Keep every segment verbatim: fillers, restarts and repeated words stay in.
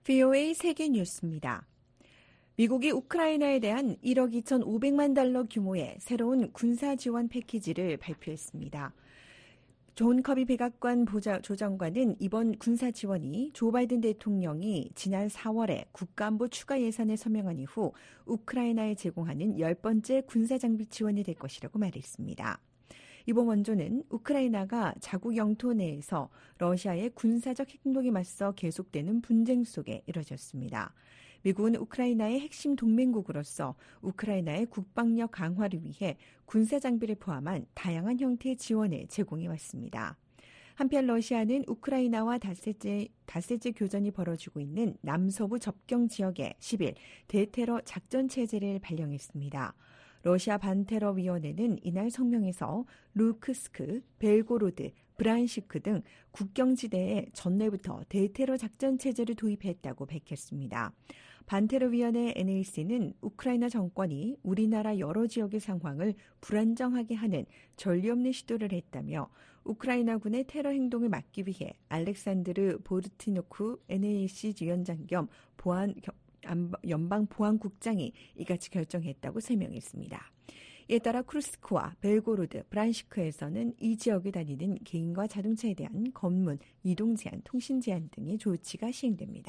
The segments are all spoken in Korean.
브이오에이 세계 뉴스입니다. 미국이 우크라이나에 대한 일억 이천오백만 달러 규모의 새로운 군사 지원 패키지를 발표했습니다. 존 커비 백악관 조정관은 이번 군사 지원이 조 바이든 대통령이 지난 사월에 국가안보 추가 예산을 서명한 이후 우크라이나에 제공하는 열 번째 군사 장비 지원이 될 것이라고 말했습니다. 이번 원조는 우크라이나가 자국 영토 내에서 러시아의 군사적 행동에 맞서 계속되는 분쟁 속에 이뤄졌습니다. 미국은 우크라이나의 핵심 동맹국으로서 우크라이나의 국방력 강화를 위해 군사 장비를 포함한 다양한 형태의 지원을 제공해 왔습니다. 한편 러시아는 우크라이나와 닷새째, 닷새째 교전이 벌어지고 있는 남서부 접경 지역에 십 일 대테러 작전 체제를 발령했습니다. 러시아 반테러위원회는 이날 성명에서 루크스크, 벨고로드, 브란시크 등 국경지대에 전날부터 대테러 작전 체제를 도입했다고 밝혔습니다. 반테러위원회 엔에이씨는 우크라이나 정권이 우리나라 여러 지역의 상황을 불안정하게 하는 전례 없는 시도를 했다며 우크라이나군의 테러 행동을 막기 위해 알렉산드르 보르티노쿠 엔에이씨 위원장 겸 보안 연방보안국장이 이같이 결정했다고 설명했습니다. 이에 따라 크루스크와 벨고로드, 브란시크에서는 이 지역을 다니는 개인과 자동차에 대한 검문, 이동 제한, 통신 제한 등의 조치가 시행됩니다.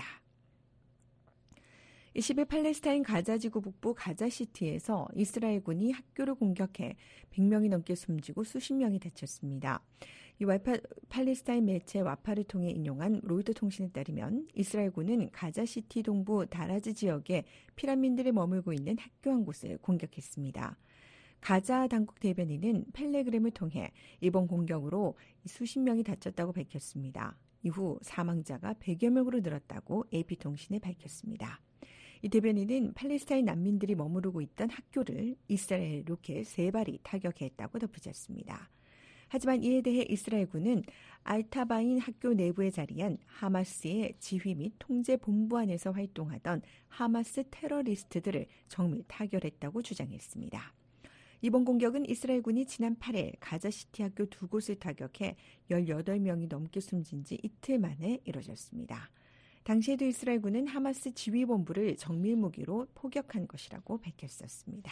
십 일 팔레스타인 가자지구 북부 가자시티에서 이스라엘군이 학교를 공격해 백 명이 넘게 숨지고 수십 명이 다쳤습니다. 이 와파, 팔레스타인 매체 와파를 통해 인용한 로이터 통신에 따르면 이스라엘군은 가자시티 동부 다라즈 지역에 피난민들이 머물고 있는 학교 한 곳을 공격했습니다. 가자 당국 대변인은 펠레그램을 통해 이번 공격으로 수십 명이 다쳤다고 밝혔습니다. 이후 사망자가 백여 명으로 늘었다고 에이피통신에 밝혔습니다. 이 대변인은 팔레스타인 난민들이 머무르고 있던 학교를 이스라엘 로켓 세 발이 타격했다고 덧붙였습니다. 하지만 이에 대해 이스라엘군은 알타바인 학교 내부에 자리한 하마스의 지휘 및 통제 본부 안에서 활동하던 하마스 테러리스트들을 정밀 타결했다고 주장했습니다. 이번 공격은 이스라엘군이 지난 팔 일 가자시티 학교 두 곳을 타격해 열여덟 명이 넘게 숨진 지 이틀 만에 이뤄졌습니다. 당시에도 이스라엘군은 하마스 지휘본부를 정밀무기로 포격한 것이라고 밝혔었습니다.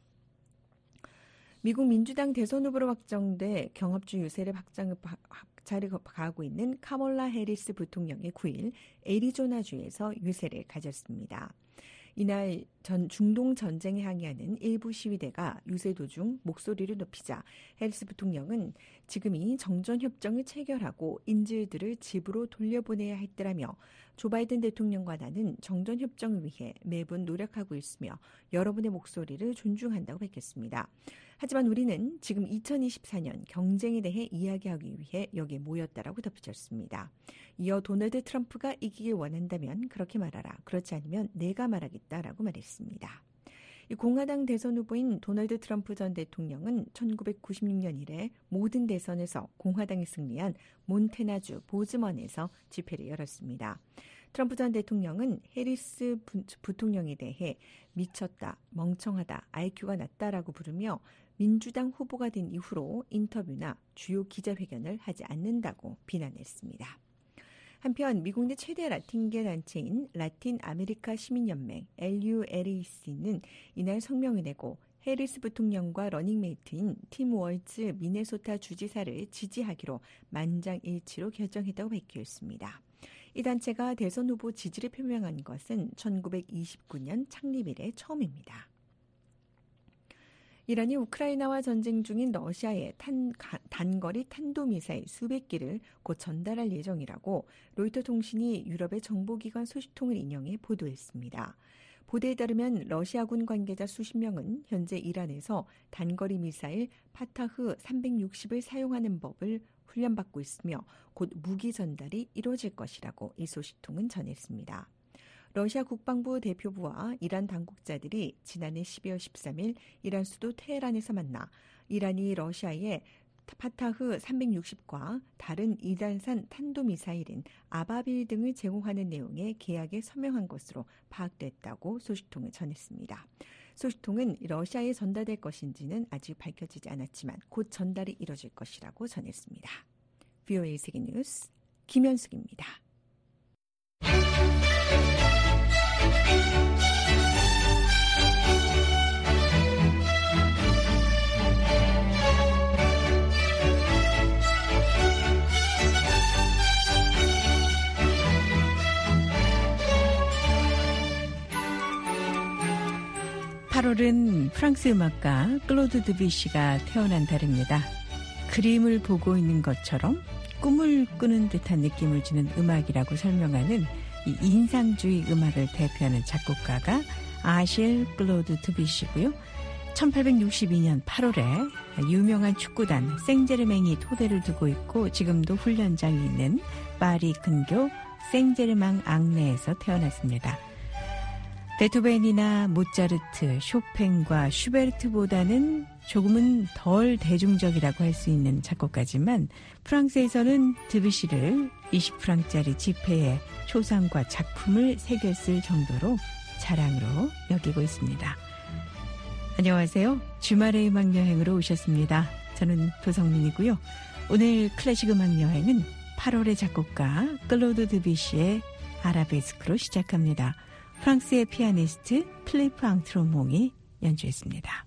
미국 민주당 대선 후보로 확정돼 경합주 유세를 확장, 확차를 가하고 있는 카멀라 해리스 부통령이 구 일 애리조나주에서 유세를 가졌습니다. 이날 전 중동 전쟁에 항의하는 일부 시위대가 유세 도중 목소리를 높이자 해리스 부통령은 지금이 정전협정을 체결하고 인질들을 집으로 돌려보내야 할 때라며 조 바이든 대통령과 나는 정전협정을 위해 매번 노력하고 있으며 여러분의 목소리를 존중한다고 밝혔습니다. 하지만 우리는 지금 이천이십사 년 경쟁에 대해 이야기하기 위해 여기에 모였다라고 덧붙였습니다. 이어 도널드 트럼프가 이기길 원한다면 그렇게 말하라. 그렇지 않으면 내가 말하겠다라고 말했습니다. 이 공화당 대선 후보인 도널드 트럼프 전 대통령은 천구백구십육 년 이래 모든 대선에서 공화당이 승리한 몬태나주 보즈먼에서 집회를 열었습니다. 트럼프 전 대통령은 해리스 부통령에 대해 미쳤다, 멍청하다, 아이큐가 낮다라고 부르며 민주당 후보가 된 이후로 인터뷰나 주요 기자회견을 하지 않는다고 비난했습니다. 한편 미국 내 최대 라틴계 단체인 라틴 아메리카 시민연맹 엘유엘에이씨는 이날 성명을 내고 해리스 부통령과 러닝메이트인 팀 월즈 미네소타 주지사를 지지하기로 만장일치로 결정했다고 밝혔습니다. 이 단체가 대선 후보 지지를 표명한 것은 천구백이십구 년 창립 이래 처음입니다. 이란이 우크라이나와 전쟁 중인 러시아에 탄, 단거리 탄도미사일 수백 기를 곧 전달할 예정이라고 로이터 통신이 유럽의 정보기관 소식통을 인용해 보도했습니다. 보도에 따르면 러시아군 관계자 수십 명은 현재 이란에서 단거리 미사일 파타흐 삼백육십을 사용하는 법을 훈련받고 있으며 곧 무기 전달이 이루어질 것이라고 이 소식통은 전했습니다. 러시아 국방부 대표부와 이란 당국자들이 지난해 십이월 십삼일 이란 수도 테헤란에서 만나 이란이 러시아에 파타흐 삼백육십과 다른 이란산 탄도미사일인 아바빌 등을 제공하는 내용의 계약에 서명한 것으로 파악됐다고 소식통은 전했습니다. 소식통은 러시아에 전달될 것인지는 아직 밝혀지지 않았지만 곧 전달이 이뤄질 것이라고 전했습니다. 브이오에이 세계뉴스 김현숙입니다. 팔월은 프랑스 음악가 클로드 드뷔시가 태어난 달입니다. 그림을 보고 있는 것처럼 꿈을 꾸는 듯한 느낌을 주는 음악이라고 설명하는 이 인상주의 음악을 대표하는 작곡가가 아실 클로드 드뷔시고요. 천팔백육십이 년 팔월에 유명한 축구단 생제르맹이 토대를 두고 있고 지금도 훈련장이 있는 파리 근교 생제르맹 앙네에서 태어났습니다. 베토벤이나 모차르트, 쇼팽과 슈베르트보다는 조금은 덜 대중적이라고 할 수 있는 작곡가지만 프랑스에서는 드뷔시를 이십 프랑짜리 지폐에 초상과 작품을 새겼을 정도로 자랑으로 여기고 있습니다. 안녕하세요. 주말의 음악여행으로 오셨습니다. 저는 도성민이고요. 오늘 클래식 음악여행은 팔월의 작곡가 클로드 드뷔시의 아라베스크로 시작합니다. 프랑스의 피아니스트 필리프 앙트로몽이 연주했습니다.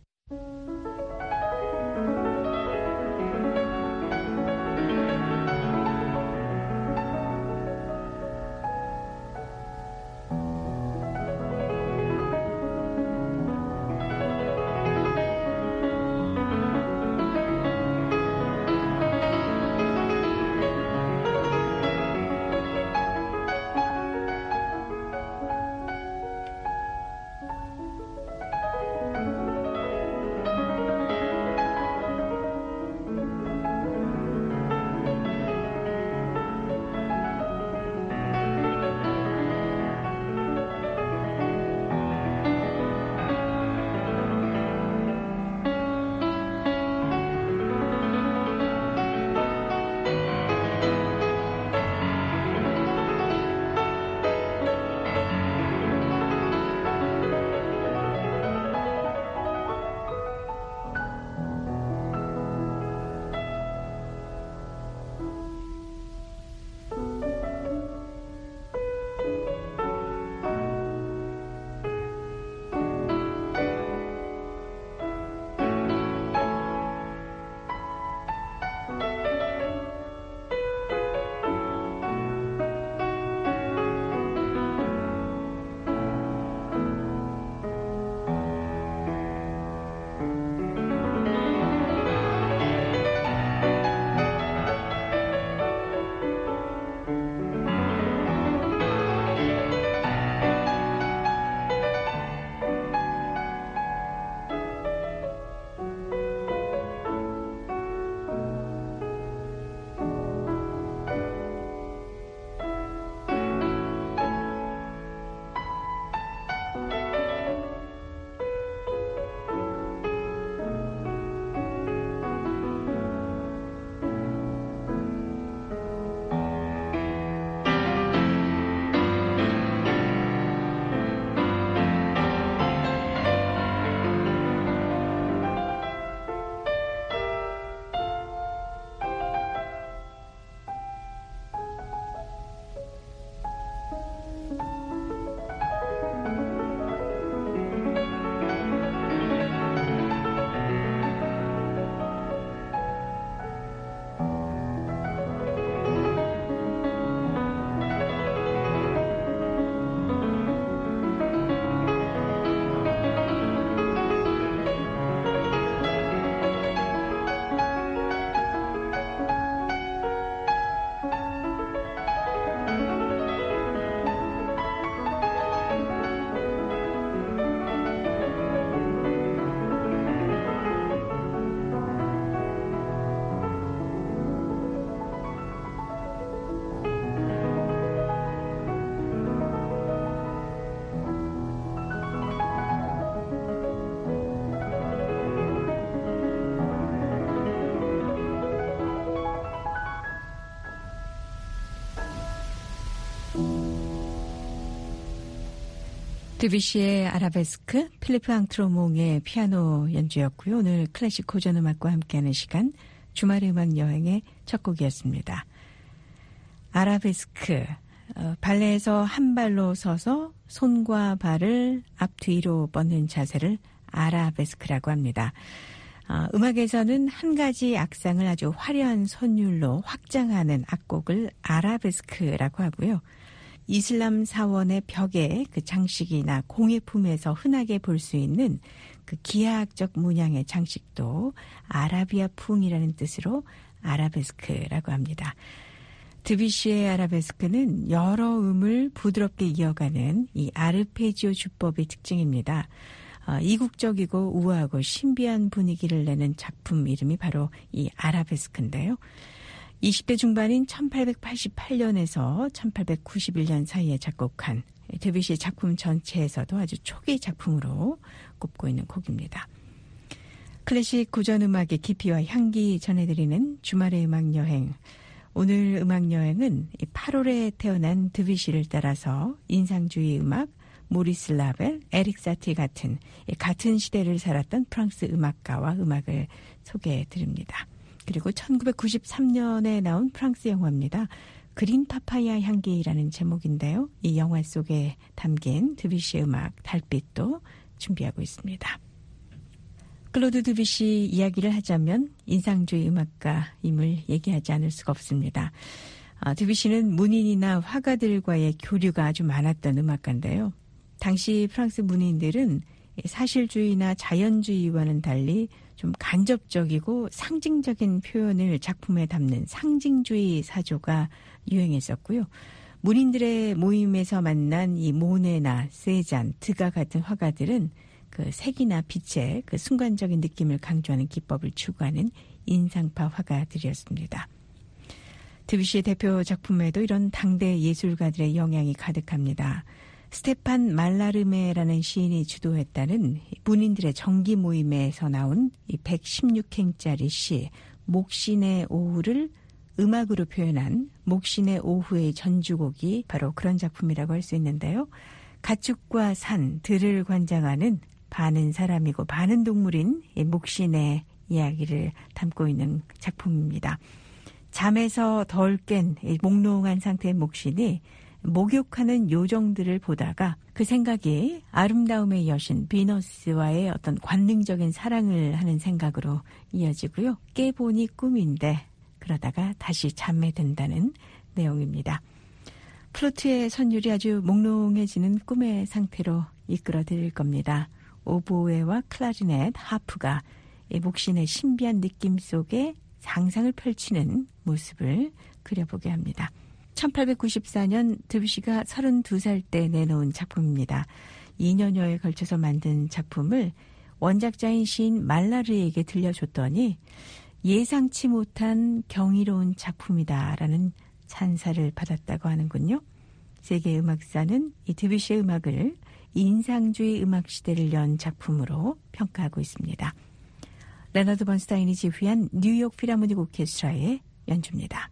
드뷔시의 아라베스크, 필리프 앙트로몽의 피아노 연주였고요. 오늘 클래식 고전 음악과 함께하는 시간, 주말의 음악 여행의 첫 곡이었습니다. 아라베스크, 어, 발레에서 한 발로 서서 손과 발을 앞뒤로 뻗는 자세를 아라베스크라고 합니다. 어, 음악에서는 한 가지 악상을 아주 화려한 선율로 확장하는 악곡을 아라베스크라고 하고요. 이슬람 사원의 벽에 그 장식이나 공예품에서 흔하게 볼 수 있는 그 기하학적 문양의 장식도 아라비아 풍이라는 뜻으로 아라베스크라고 합니다. 드뷔시의 아라베스크는 여러 음을 부드럽게 이어가는 이 아르페지오 주법의 특징입니다. 어, 이국적이고 우아하고 신비한 분위기를 내는 작품 이름이 바로 이 아라베스크인데요. 이십 대 중반인 천팔백팔십팔 년에서 천팔백구십일 년 사이에 작곡한 드뷔시 작품 전체에서도 아주 초기 작품으로 꼽고 있는 곡입니다. 클래식 고전음악의 깊이와 향기 전해드리는 주말의 음악여행. 오늘 음악여행은 팔월에 태어난 드뷔시를 따라서 인상주의 음악, 모리스 라벨, 에릭 사티 같은 같은 시대를 살았던 프랑스 음악가와 음악을 소개해드립니다. 그리고 천구백구십삼 년에 나온 프랑스 영화입니다. 그린 파파야 향기라는 제목인데요. 이 영화 속에 담긴 드뷔시의 음악 달빛도 준비하고 있습니다. 클로드 드뷔시 이야기를 하자면 인상주의 음악가임을 얘기하지 않을 수가 없습니다. 아, 드뷔시는 문인이나 화가들과의 교류가 아주 많았던 음악가인데요. 당시 프랑스 문인들은 사실주의나 자연주의와는 달리 좀 간접적이고 상징적인 표현을 작품에 담는 상징주의 사조가 유행했었고요. 문인들의 모임에서 만난 이 모네나 세잔, 드가 같은 화가들은 그 색이나 빛의 그 순간적인 느낌을 강조하는 기법을 추구하는 인상파 화가들이었습니다. 드뷔시의 대표 작품에도 이런 당대 예술가들의 영향이 가득합니다. 스테판 말라르메라는 시인이 주도했다는 문인들의 정기 모임에서 나온 이 백십육 행짜리 시 목신의 오후를 음악으로 표현한 목신의 오후의 전주곡이 바로 그런 작품이라고 할 수 있는데요. 가축과 산, 들을 관장하는 반은 사람이고 반은 동물인 이 목신의 이야기를 담고 있는 작품입니다. 잠에서 덜 깬 몽롱한 상태의 목신이 목욕하는 요정들을 보다가 그 생각이 아름다움의 여신 비너스와의 어떤 관능적인 사랑을 하는 생각으로 이어지고요. 깨보니 꿈인데 그러다가 다시 잠에 든다는 내용입니다. 플루트의 선율이 아주 몽롱해지는 꿈의 상태로 이끌어 드릴 겁니다. 오보에와 클라리넷, 하프가 목신의 신비한 느낌 속에 상상을 펼치는 모습을 그려보게 합니다. 천팔백구십사 년 드뷔시가 서른두 살 때 내놓은 작품입니다. 이 년여에 걸쳐서 만든 작품을 원작자인 시인 말라르에게 들려줬더니 예상치 못한 경이로운 작품이다라는 찬사를 받았다고 하는군요. 세계 음악사는 이 드뷔시의 음악을 인상주의 음악 시대를 연 작품으로 평가하고 있습니다. 레너드 번스타인이 지휘한 뉴욕 필하모닉 오케스트라의 연주입니다.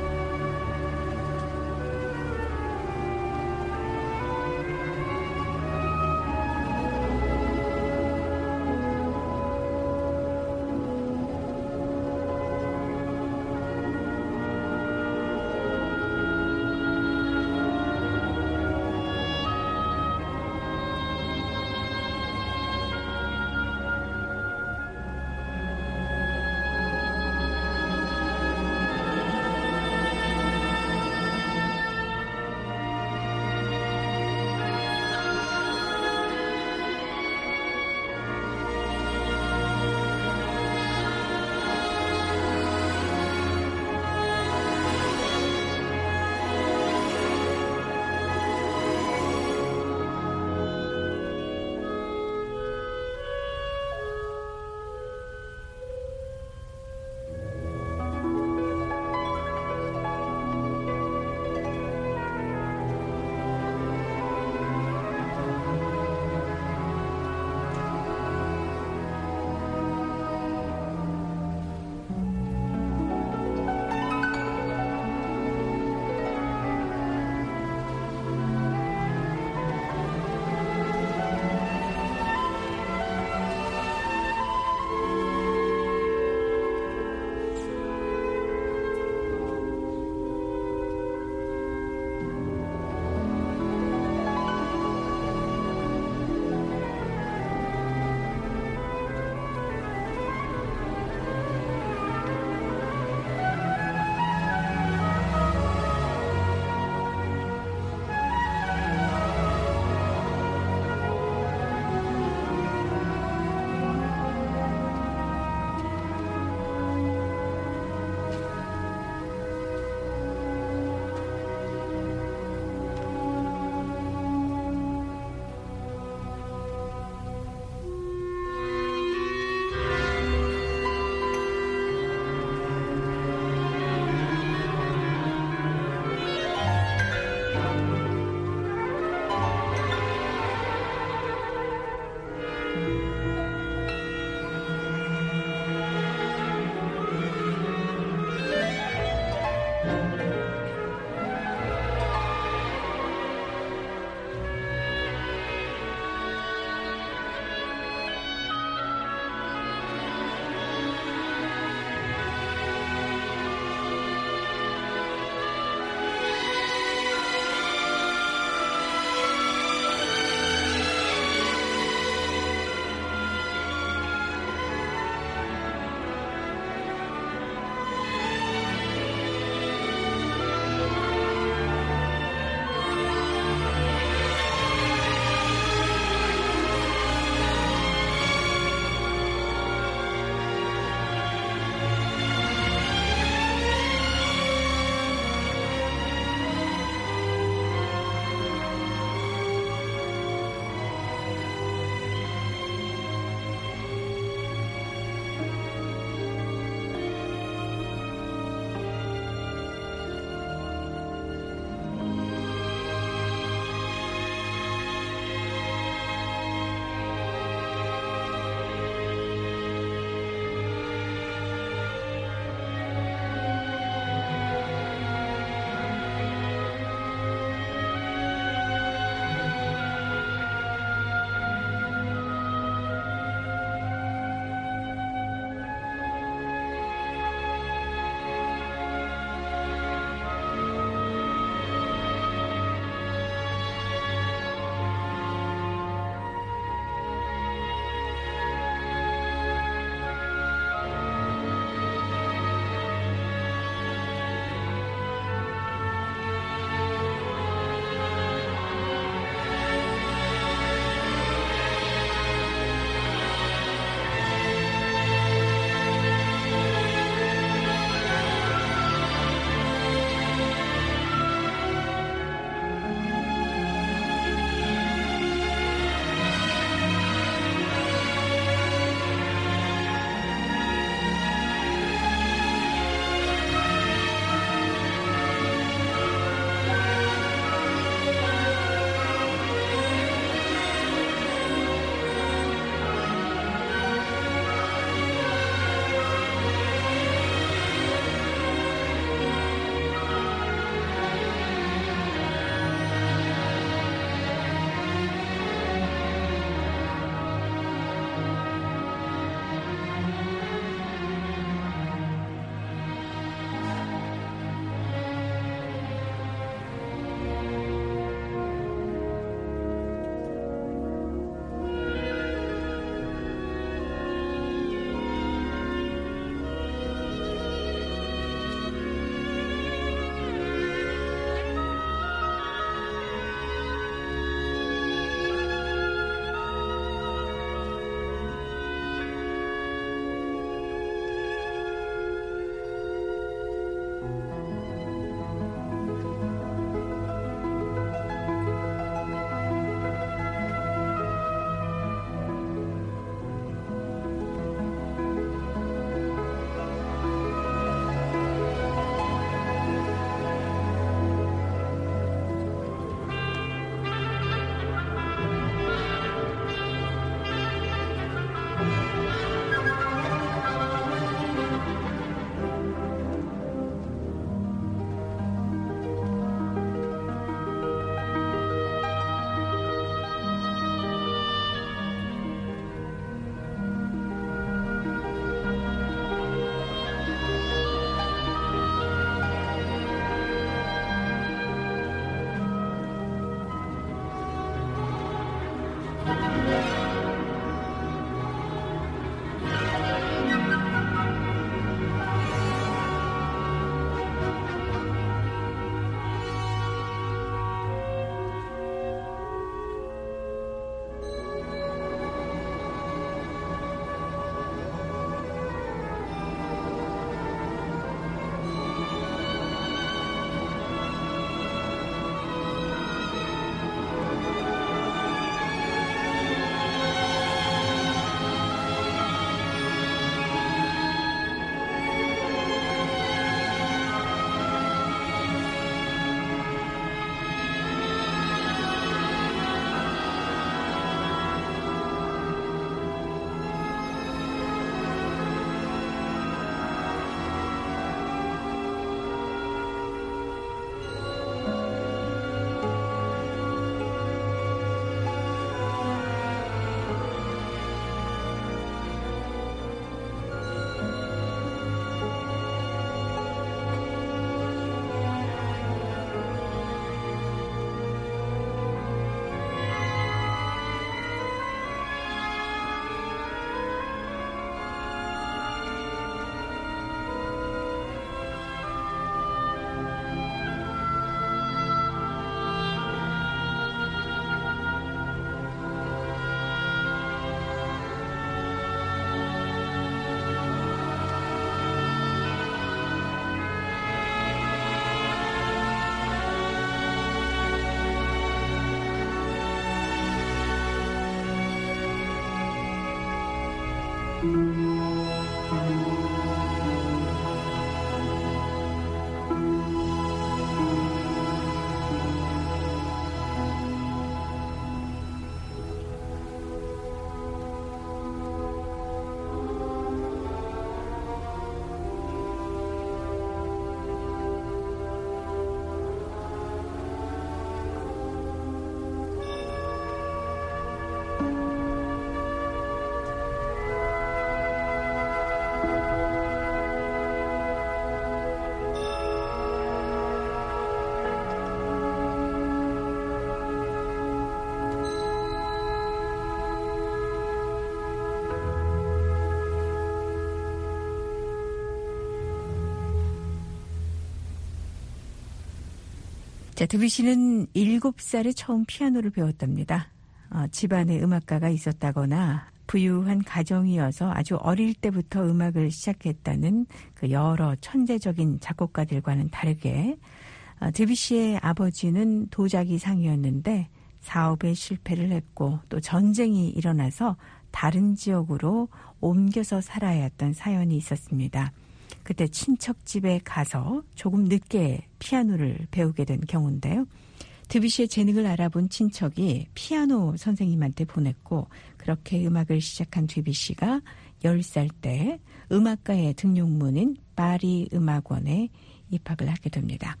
자, 드뷔시는 일곱 살에 처음 피아노를 배웠답니다. 어, 집안에 음악가가 있었다거나 부유한 가정이어서 아주 어릴 때부터 음악을 시작했다는 그 여러 천재적인 작곡가들과는 다르게 어, 드뷔시의 아버지는 도자기 상이었는데 사업에 실패를 했고 또 전쟁이 일어나서 다른 지역으로 옮겨서 살아야 했던 사연이 있었습니다. 그때 친척 집에 가서 조금 늦게 피아노를 배우게 된 경우인데요. 드뷔시의 재능을 알아본 친척이 피아노 선생님한테 보냈고 그렇게 음악을 시작한 드뷔시가 열 살 때 음악가의 등록문인 파리 음악원에 입학을 하게 됩니다.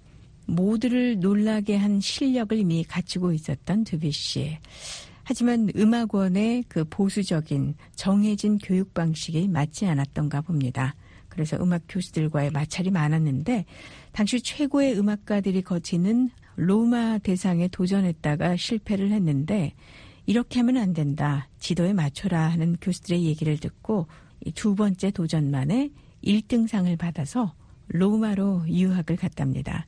모두를 놀라게 한 실력을 이미 갖추고 있었던 드뷔시. 하지만 음악원의 그 보수적인 정해진 교육 방식이 맞지 않았던가 봅니다. 그래서 음악 교수들과의 마찰이 많았는데 당시 최고의 음악가들이 거치는 로마 대상에 도전했다가 실패를 했는데 이렇게 하면 안 된다. 지도에 맞춰라 하는 교수들의 얘기를 듣고 이 두 번째 도전만에 일 등상을 받아서 로마로 유학을 갔답니다.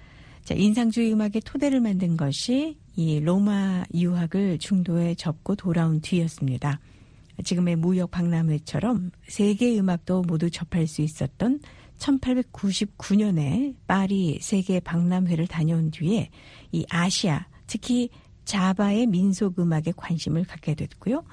자, 인상주의 음악의 토대를 만든 것이 이 로마 유학을 중도에 접고 돌아온 뒤였습니다. 지금의 무역 박람회처럼 세계 음악도 모두 접할 수 있었던 천팔백구십구 년에 파리 세계 박람회를 다녀온 뒤에 이 아시아, 특히 자바의 민속 음악에 관심을 갖게 됐고요.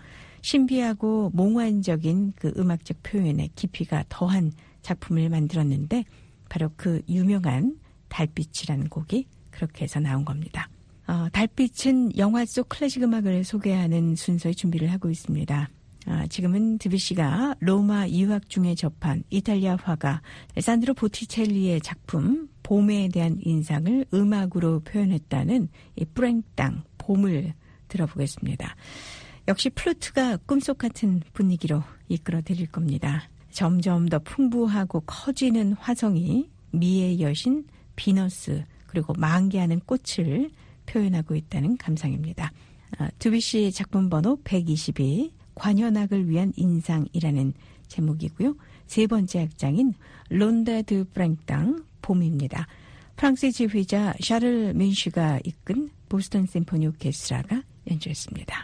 신비하고 몽환적인 그 음악적 표현에 깊이가 더한 작품을 만들었는데 바로 그 유명한 달빛이라는 곡이 그렇게 해서 나온 겁니다. 어, 달빛은 영화 속 클래식 음악을 소개하는 순서의 준비를 하고 있습니다. 아, 지금은 드뷔시가 로마 유학 중에 접한 이탈리아 화가 산드로 보티첼리의 작품 봄에 대한 인상을 음악으로 표현했다는 이 뿌랭땅 봄을 들어보겠습니다. 역시 플루트가 꿈속 같은 분위기로 이끌어 드릴 겁니다. 점점 더 풍부하고 커지는 화성이 미의 여신 비너스 그리고 만개하는 꽃을 표현하고 있다는 감상입니다. 아, 드뷔시 작품 번호 백이십이 관현악을 위한 인상이라는 제목이고요. 세 번째 악장인 론데 드 프랭땅 봄입니다. 프랑스의 지휘자 샤를 민슈가 이끈 보스턴 심포니 오케스트라가 연주했습니다.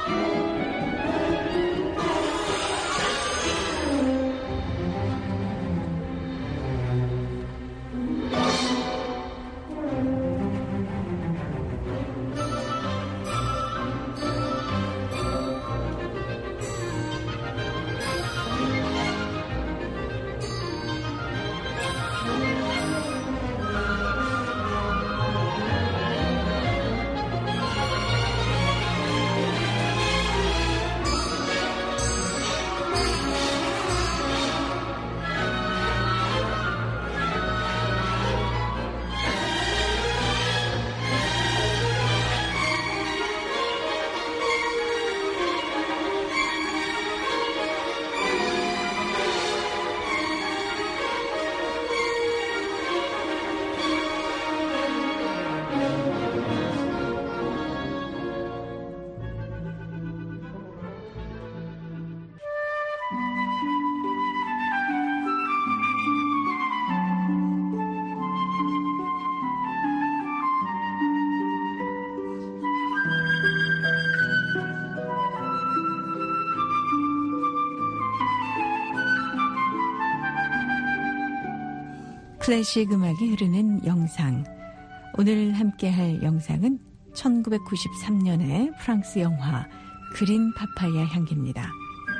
클래식 음악이 흐르는 영상. 오늘 함께할 영상은 천구백구십삼 년의 프랑스 영화 그린 파파야 향기입니다.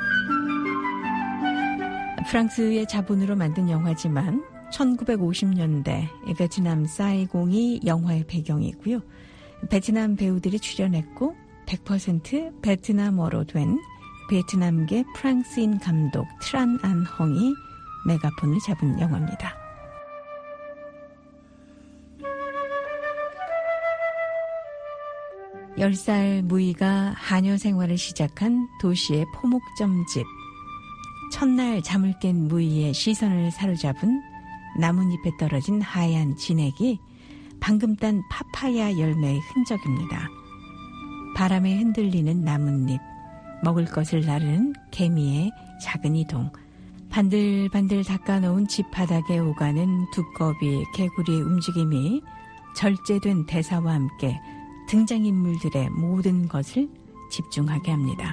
프랑스의 자본으로 만든 영화지만 천구백오십 년대 베트남 사이공이 영화의 배경이고요. 베트남 배우들이 출연했고 백 퍼센트 베트남어로 된 베트남계 프랑스인 감독 트란 안 헝이 메가폰을 잡은 영화입니다. 열 살 무이가 하녀 생활을 시작한 도시의 포목점집. 첫날 잠을 깬 무이의 시선을 사로잡은 나뭇잎에 떨어진 하얀 진액이 방금 딴 파파야 열매의 흔적입니다. 바람에 흔들리는 나뭇잎, 먹을 것을 나르는 개미의 작은 이동, 반들반들 닦아놓은 집 바닥에 오가는 두꺼비, 개구리의 움직임이 절제된 대사와 함께 등장인물들의 모든 것을 집중하게 합니다.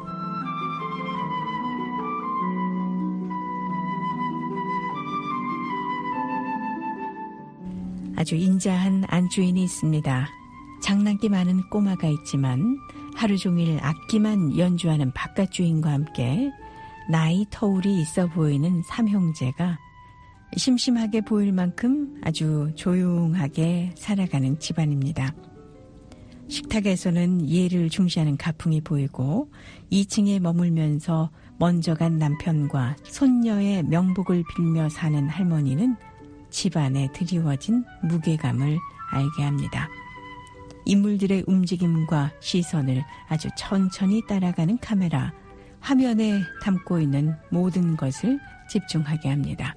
아주 인자한 안주인이 있습니다. 장난기 많은 꼬마가 있지만 하루 종일 악기만 연주하는 바깥 주인과 함께 나이 터울이 있어 보이는 삼형제가 심심하게 보일 만큼 아주 조용하게 살아가는 집안입니다. 식탁에서는 예를 중시하는 가풍이 보이고 이 층에 머물면서 먼저 간 남편과 손녀의 명복을 빌며 사는 할머니는 집안에 드리워진 무게감을 알게 합니다. 인물들의 움직임과 시선을 아주 천천히 따라가는 카메라, 화면에 담고 있는 모든 것을 집중하게 합니다.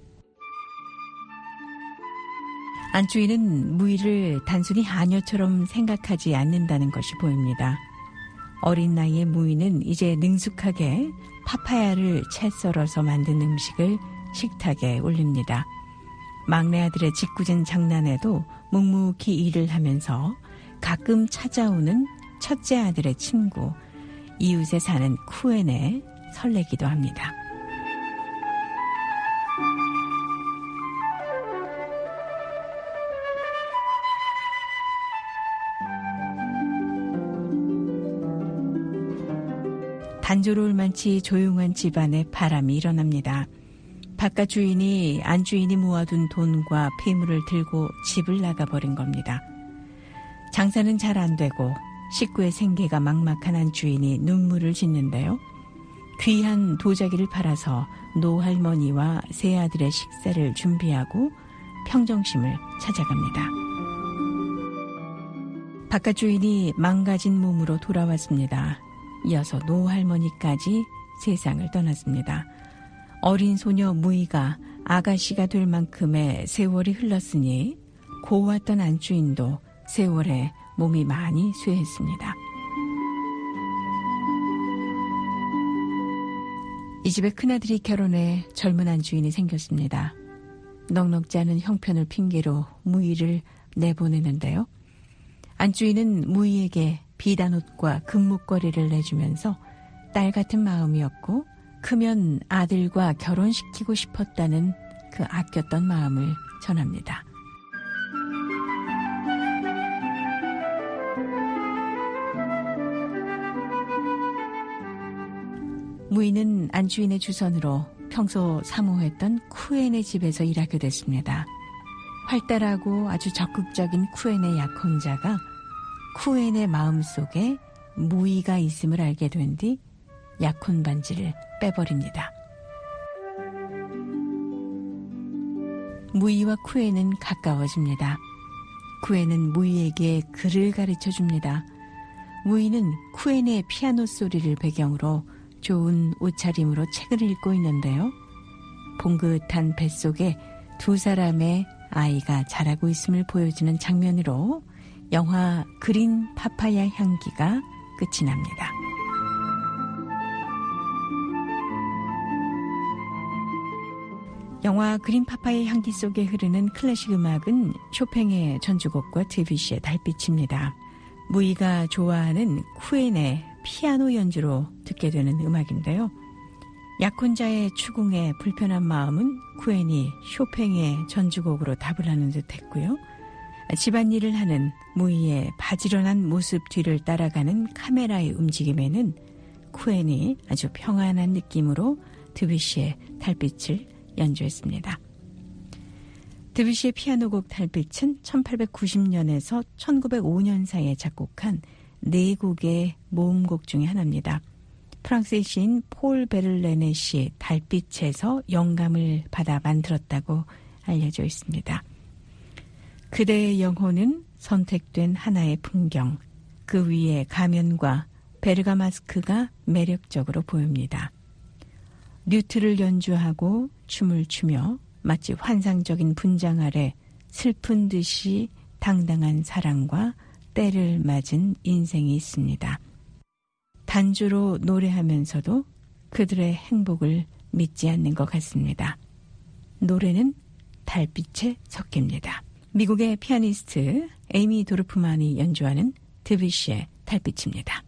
안주인은 무이를 단순히 하녀처럼 생각하지 않는다는 것이 보입니다. 어린 나이의 무이는 이제 능숙하게 파파야를 채 썰어서 만든 음식을 식탁에 올립니다. 막내 아들의 짓궂은 장난에도 묵묵히 일을 하면서 가끔 찾아오는 첫째 아들의 친구, 이웃에 사는 쿠엔에 설레기도 합니다. 단조로울 만치 조용한 집안에 바람이 일어납니다. 바깥 주인이 안주인이 모아둔 돈과 폐물을 들고 집을 나가버린 겁니다. 장사는 잘 안 되고 식구의 생계가 막막한 안주인이 눈물을 짓는데요. 귀한 도자기를 팔아서 노할머니와 세 아들의 식사를 준비하고 평정심을 찾아갑니다. 바깥 주인이 망가진 몸으로 돌아왔습니다. 이어서 노할머니까지 세상을 떠났습니다. 어린 소녀 무이가 아가씨가 될 만큼의 세월이 흘렀으니 고왔던 안주인도 세월에 몸이 많이 쇠했습니다. 이 집에 큰아들이 결혼해 젊은 안주인이 생겼습니다. 넉넉지 않은 형편을 핑계로 무이를 내보내는데요. 안주인은 무이에게 비단옷과 금목걸이를 내주면서 딸 같은 마음이었고 크면 아들과 결혼시키고 싶었다는 그 아꼈던 마음을 전합니다. 무희는 안주인의 주선으로 평소 사모했던 쿠엔의 집에서 일하게 됐습니다. 활달하고 아주 적극적인 쿠엔의 약혼자가 쿠엔의 마음속에 무희가 있음을 알게 된 뒤 약혼 반지를 빼버립니다. 무희와 쿠엔은 가까워집니다. 쿠엔은 무희에게 글을 가르쳐줍니다. 무희는 쿠엔의 피아노 소리를 배경으로 좋은 옷차림으로 책을 읽고 있는데요. 봉긋한 뱃속에 두 사람의 아이가 자라고 있음을 보여주는 장면으로 영화 그린 파파야 향기가 끝이 납니다. 영화 그린 파파야 향기 속에 흐르는 클래식 음악은 쇼팽의 전주곡과 드뷔시의 달빛입니다. 무희가 좋아하는 쿠엔의 피아노 연주로 듣게 되는 음악인데요. 약혼자의 추궁에 불편한 마음은 쿠엔이 쇼팽의 전주곡으로 답을 하는 듯 했고요. 집안일을 하는 무희의 바지런한 모습 뒤를 따라가는 카메라의 움직임에는 쿠엔이 아주 평안한 느낌으로 드뷔시의 달빛을 연주했습니다. 드뷔시의 피아노곡 달빛은 천팔백구십 년에서 천구백오 년 사이에 작곡한 네 곡의 모음곡 중에 하나입니다. 프랑스의 시인 폴 베를레넷이 달빛에서 영감을 받아 만들었다고 알려져 있습니다. 그대의 영혼은 선택된 하나의 풍경, 그 위에 가면과 베르가마스크가 매력적으로 보입니다. 류트를 연주하고 춤을 추며 마치 환상적인 분장 아래 슬픈 듯이 당당한 사랑과 때를 맞은 인생이 있습니다. 단주로 노래하면서도 그들의 행복을 믿지 않는 것 같습니다. 노래는 달빛의 섞입니다. 미국의 피아니스트 에이미 도르프만이 연주하는 드뷔시의 달빛입니다.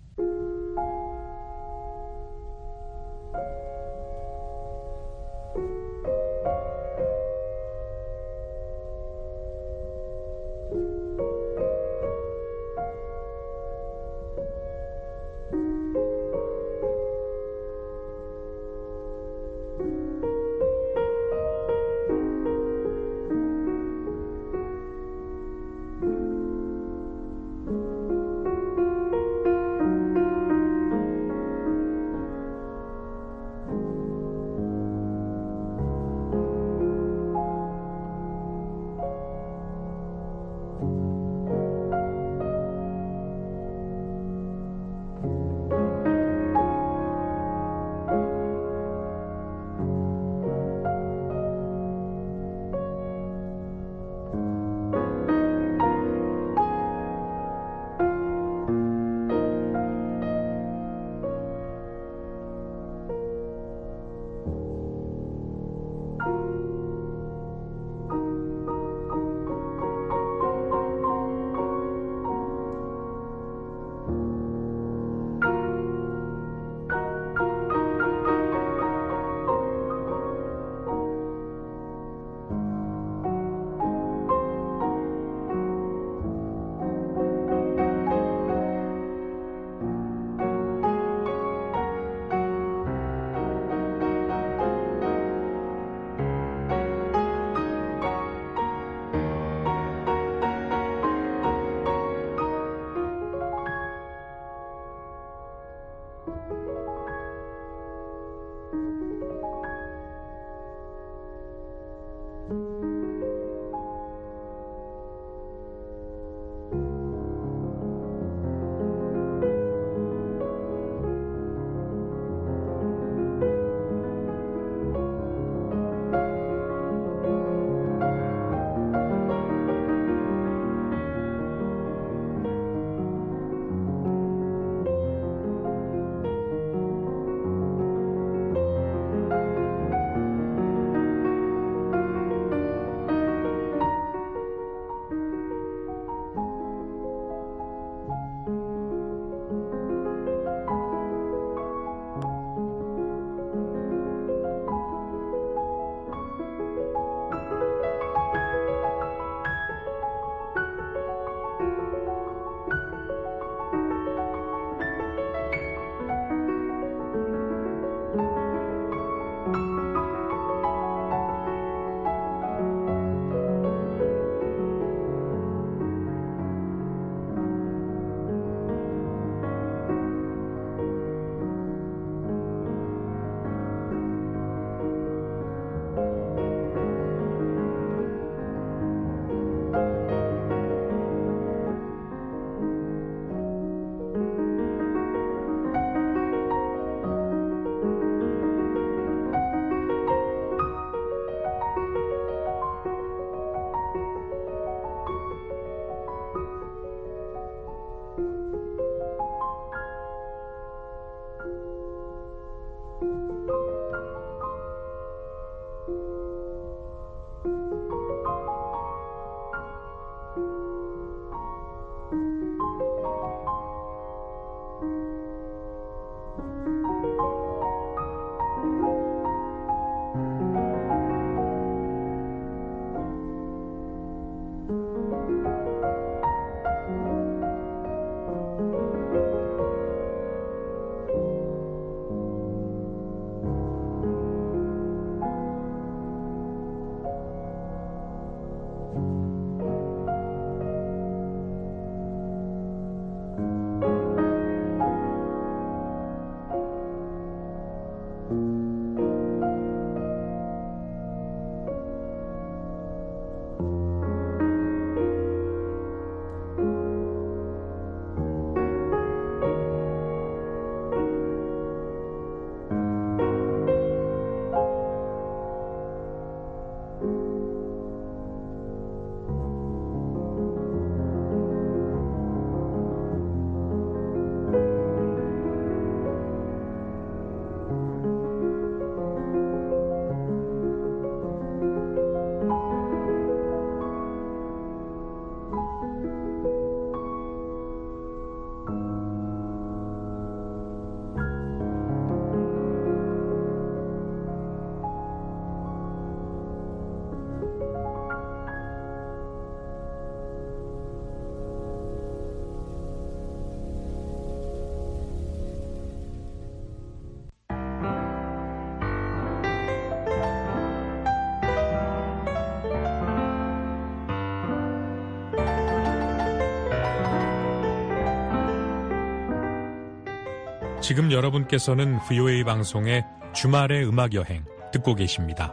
지금 여러분께서는 브이오에이 방송의 주말의 음악여행 듣고 계십니다.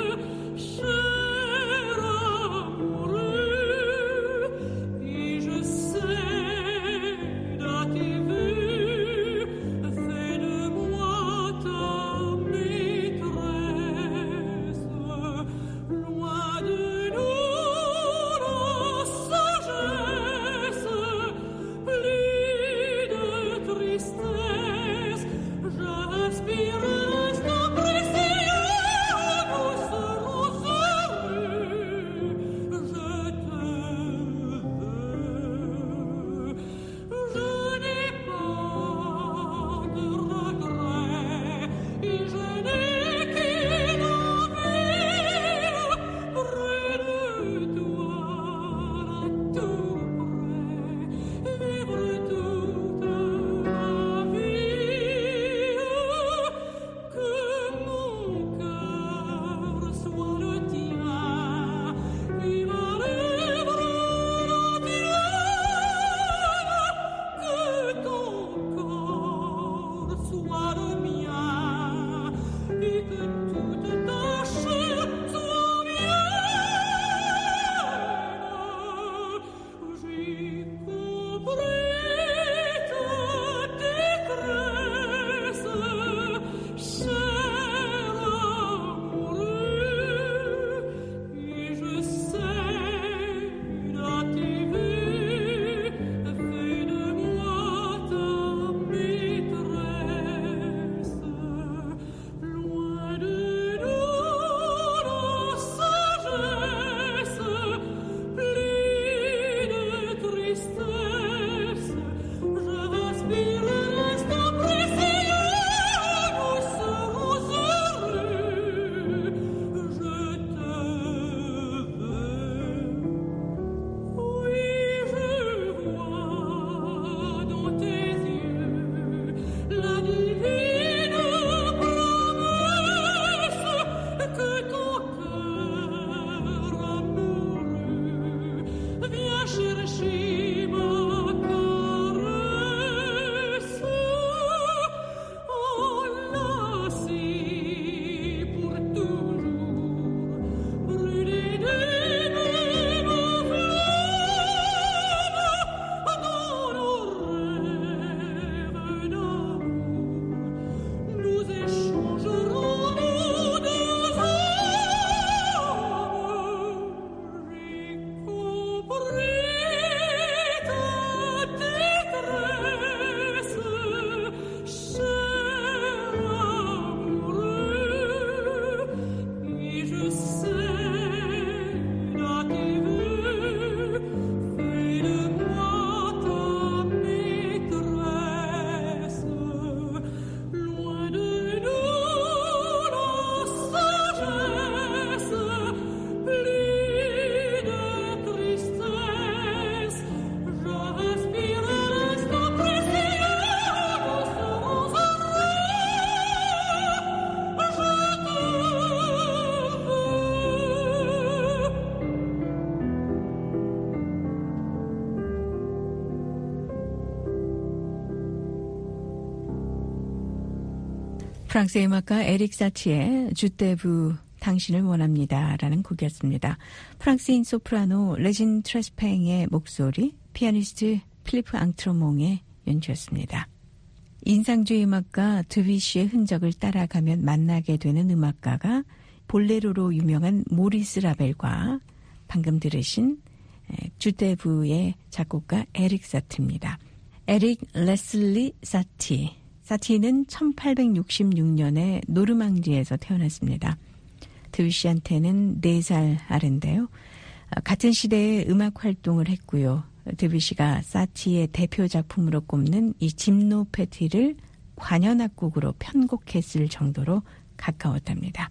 Je 프랑스의 음악가 에릭 사티의 주테부 당신을 원합니다 라는 곡이었습니다. 프랑스인 소프라노 레진 트레스팽의 목소리, 피아니스트 필리프 앙트로몽의 연주였습니다. 인상주의 음악가 드뷔시의 흔적을 따라가면 만나게 되는 음악가가 볼레로로 유명한 모리스 라벨과 방금 들으신 주테부의 작곡가 에릭 사티입니다. 에릭 레슬리 사티. 사티는 천팔백육십육 년에 노르망디에서 태어났습니다. 드뷔시한테는 네 살 아래인데요. 같은 시대에 음악 활동을 했고요. 드뷔시가 사티의 대표 작품으로 꼽는 이 짐노페티를 관현악곡으로 편곡했을 정도로 가까웠답니다.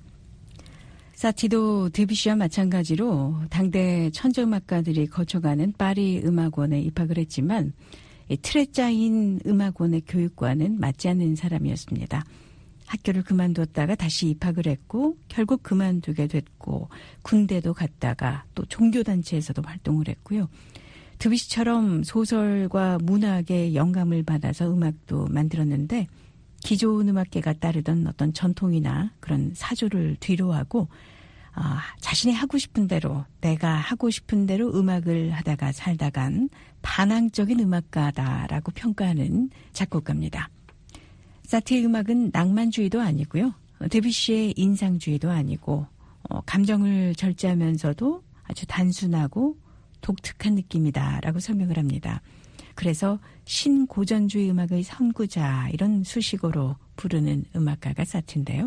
사티도 드뷔시와 마찬가지로 당대 천재음악가들이 거쳐가는 파리 음악원에 입학을 했지만 이 틀에 짜인 음악원의 교육과는 맞지 않는 사람이었습니다. 학교를 그만뒀다가 다시 입학을 했고 결국 그만두게 됐고 군대도 갔다가 또 종교단체에서도 활동을 했고요. 드뷔시처럼 소설과 문학의 영감을 받아서 음악도 만들었는데 기존 음악계가 따르던 어떤 전통이나 그런 사조를 뒤로하고 아, 자신이 하고 싶은 대로 내가 하고 싶은 대로 음악을 하다가 살다간 반항적인 음악가다라고 평가하는 작곡가입니다. 사티의 음악은 낭만주의도 아니고요. 드뷔시의 인상주의도 아니고 어, 감정을 절제하면서도 아주 단순하고 독특한 느낌이다라고 설명을 합니다. 그래서 신고전주의 음악의 선구자 이런 수식어로 부르는 음악가가 사티인데요.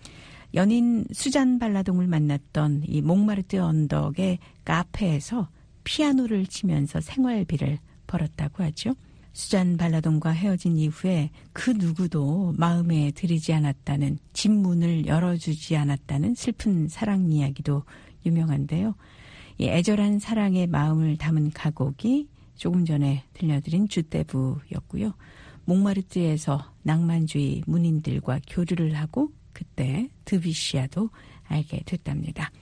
연인 수잔 발라동을 만났던 이 몽마르트 언덕의 카페에서 피아노를 치면서 생활비를 벌었다고 하죠. 수잔 발라동과 헤어진 이후에 그 누구도 마음에 들이지 않았다는, 집 문을 열어주지 않았다는 슬픈 사랑 이야기도 유명한데요. 이 애절한 사랑의 마음을 담은 가곡이 조금 전에 들려드린 주테부였고요. 몽마르트에서 낭만주의 문인들과 교류를 하고 그때 드뷔시와도 알게 됐답니다.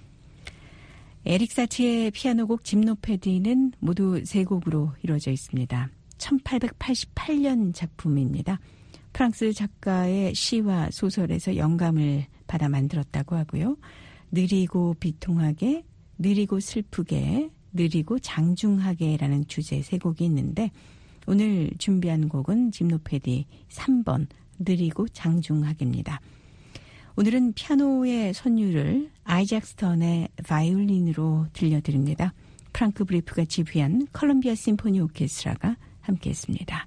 에릭 사티의 피아노곡 짐노페디는 모두 세 곡으로 이루어져 있습니다. 천팔백팔십팔 년 작품입니다. 프랑스 작가의 시와 소설에서 영감을 받아 만들었다고 하고요. 느리고 비통하게, 느리고 슬프게, 느리고 장중하게라는 주제 세 곡이 있는데 오늘 준비한 곡은 짐노페디 삼 번 느리고 장중하게입니다. 오늘은 피아노의 선율을 아이작 스턴의 바이올린으로 들려드립니다. 프랑크 브리프가 지휘한 컬럼비아 심포니 오케스트라가 함께했습니다.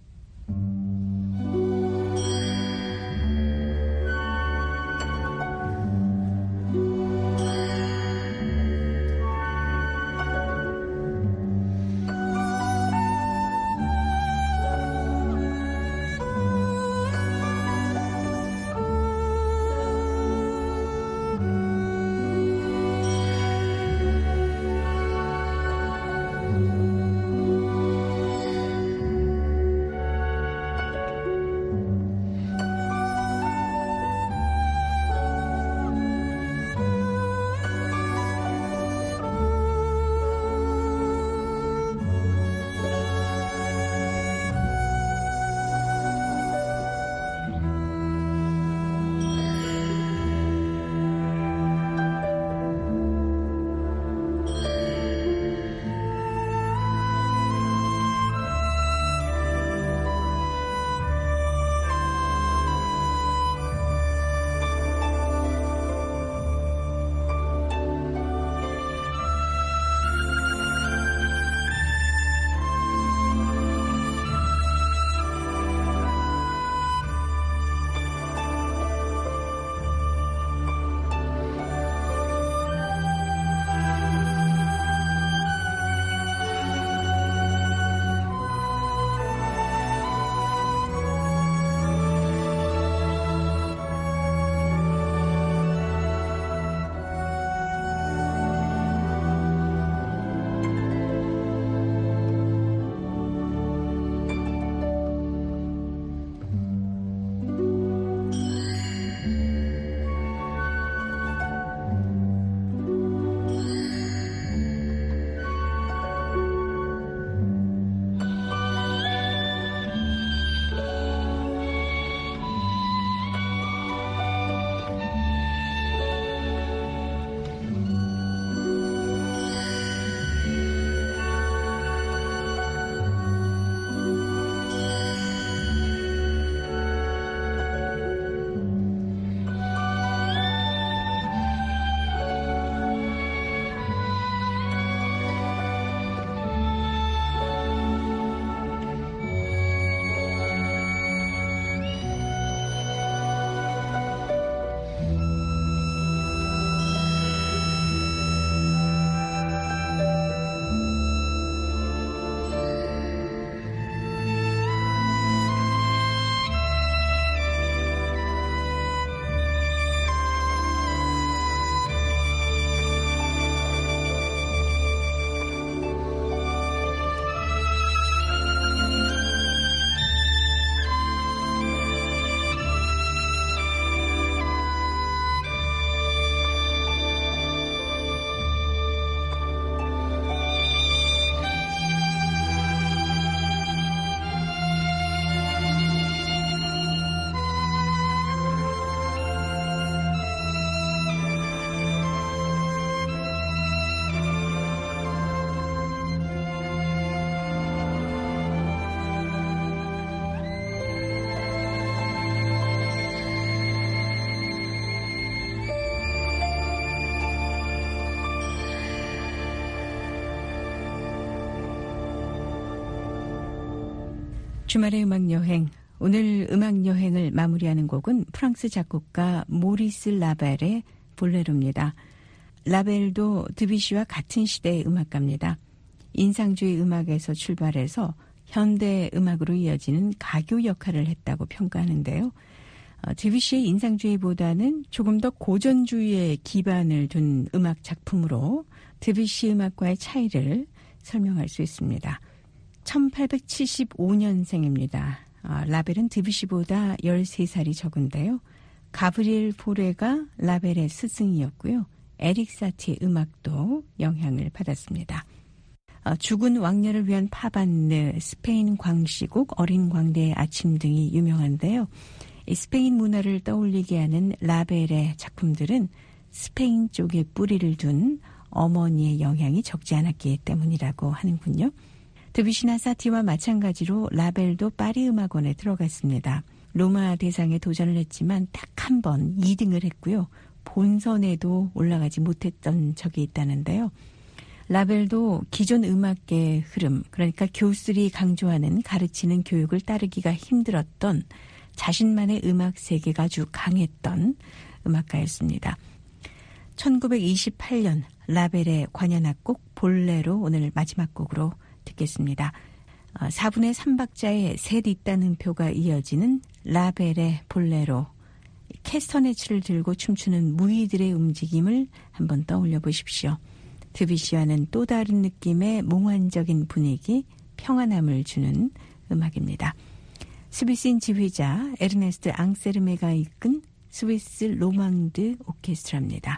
주말의 음악여행, 오늘 음악여행을 마무리하는 곡은 프랑스 작곡가 모리스 라벨의 볼레로입니다. 라벨도 드뷔시와 같은 시대의 음악가입니다. 인상주의 음악에서 출발해서 현대 음악으로 이어지는 가교 역할을 했다고 평가하는데요. 어, 드뷔시의 인상주의보다는 조금 더 고전주의에 기반을 둔 음악 작품으로 드뷔시 음악과의 차이를 설명할 수 있습니다. 천팔백칠십오 년생입니다. 아, 라벨은 드뷔시보다 열세 살이 적은데요. 가브리엘 포레가 라벨의 스승이었고요. 에릭 사티의 음악도 영향을 받았습니다. 어, 죽은 왕녀를 위한 파반느, 스페인 광시곡, 어린 광대의 아침 등이 유명한데요. 이 스페인 문화를 떠올리게 하는 라벨의 작품들은 스페인 쪽에 뿌리를 둔 어머니의 영향이 적지 않았기 때문이라고 하는군요. 드뷔시나 사티와 마찬가지로 라벨도 파리 음악원에 들어갔습니다. 로마 대상에 도전을 했지만 딱 한 번 이 등을 했고요. 본선에도 올라가지 못했던 적이 있다는데요. 라벨도 기존 음악계의 흐름, 그러니까 교수들이 강조하는 가르치는 교육을 따르기가 힘들었던 자신만의 음악 세계가 아주 강했던 음악가였습니다. 천구백이십팔 년 라벨의 관현악곡 볼레로 오늘 마지막 곡으로 듣겠습니다. 사 분의 삼 박자의 셋 있다는 표가 이어지는 라벨의 볼레로. 캐스터네츠를 들고 춤추는 무희들의 움직임을 한번 떠올려 보십시오. 드뷔시와는 또 다른 느낌의 몽환적인 분위기, 평안함을 주는 음악입니다. 스위스인 지휘자 에르네스트 앙세르메가 이끈 스위스 로망드 오케스트라입니다.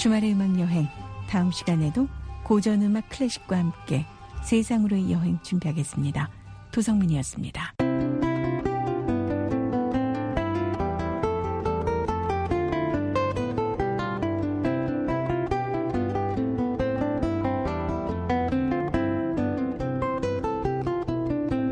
주말의 음악 여행, 다음 시간에도 고전 음악 클래식과 함께 세상으로의 여행 준비하겠습니다. 도성민이었습니다.